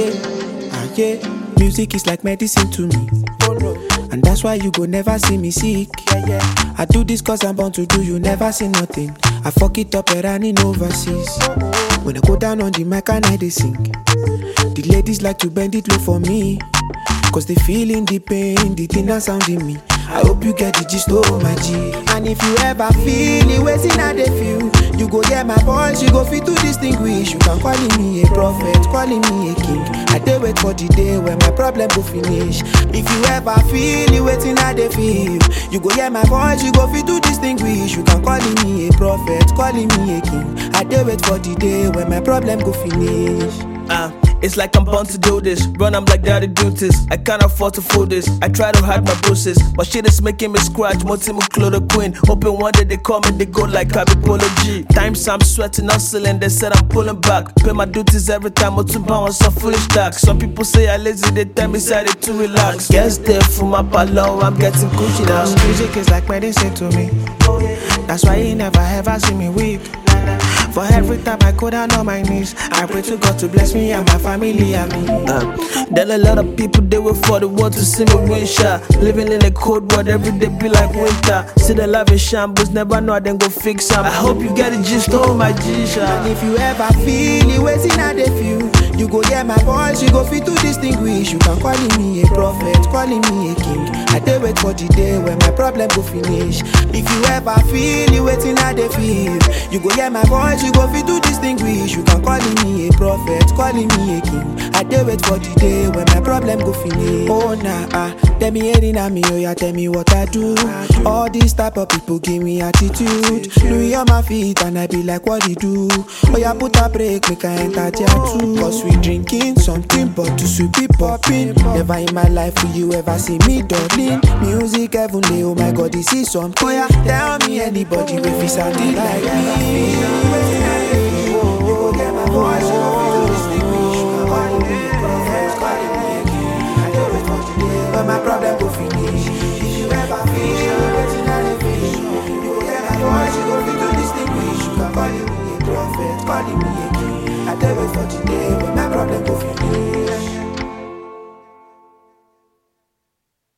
yeah. Music is like medicine to me. And that's why you go never see me sick. I do this cause I'm born to do, you never see nothing. I fuck it up and running overseas. When I go down on the mic and I they sing, the ladies like to bend it low for me, cause they feeling the pain, the thing that sound in me. I hope you get the gist, oh my G. And if you ever feel it, waiting how they feel, you go hear my voice, you go fit to distinguish. You can calling me a prophet, calling me a king. I dey wait for the day when my problem go finish. If you ever feel it, waiting how they feel, you go hear my voice, you go fit to distinguish. You can calling me a prophet, calling me a king. I dey wait for the day when my problem go finish. It's like I'm born to do this. Run, I'm like daddy do this. I can't afford to fool this. I try to hide my bruises, but shit is making me scratch. Multiple chloroquine. Hoping one day they call me, they go like Kabi Polo G. Times I'm sweating, hustling, they said I'm pulling back. Pay my duties every time, or to bounce some foolish talk. Some people say I lazy, they tell me say they too relax. Guess there for my palo, I'm getting Gucci now. Music is like medicine to me. That's why you never ever see me weak. For every time I go down on my knees, I pray to God to bless me and my family and me. There are a lot of people, they wait for the world to see me win shot. Living in a cold world, every day be like winter. See the life in shambles, never know I then go fix them. I hope you get the gist, oh my G-shot. And if you ever feel it, waiting how they feel, you go hear my voice, you go fit to distinguish. You can calling me a prophet, calling me a king. I dey wait for the day when my problem go finish. If you ever feel it, waiting how they feel, you go hear my voice, you go fit to distinguish. You can calling me a prophet, calling me a king. I dey wait for the day when my problem go finish. Oh nah, tell me heading at me, oh yeah, tell me what I do. All these type of people give me attitude. Louis on my feet and I be like, what you do? Oh yeah, put a break, make I enter tier 2. Cause we drinking something but to sweet be popping. Never in my life will you ever see me darling. Music heavenly, oh my God, this is something. Oh yeah, tell me anybody if it's sounding like me. But my problem go finish. If you ever feel waiting at the finish, you will get my voice, you go fit to distinguish. You can call me a prophet, call me a king. I tell you for today.